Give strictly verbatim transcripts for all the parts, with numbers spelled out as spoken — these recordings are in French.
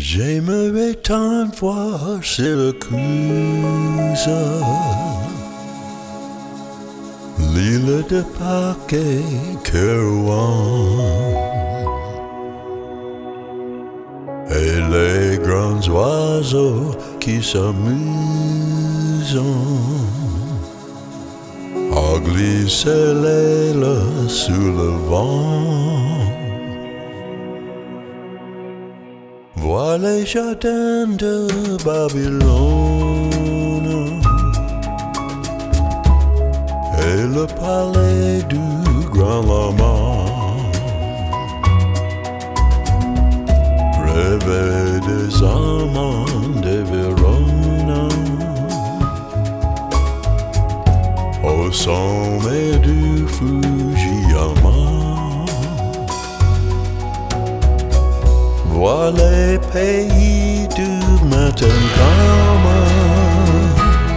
J'aimerais tant voir Syracuse, l'île de Pâques et Kerouan, et les grands oiseaux qui s'amusent à glisser l'aile sous le vent. Vois les jardins de Babylone et le palais du grand lama. Rêver des amants de Verona au sommet du Fujiyama. Vois les pays du matin calme,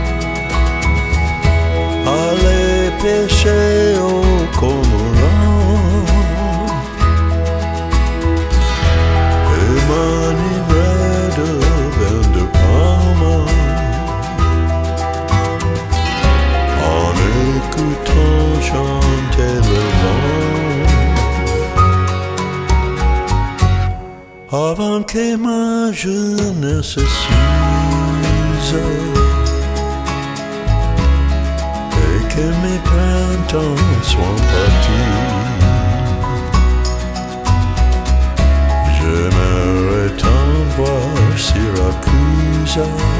aller pêcher au cormorant et m'enivrer de vin de Parme en écoutant chanter le vent. Avant que ma jeunesse s'use et que mes printemps soient partis, j'aimerais tant voir Syracuse.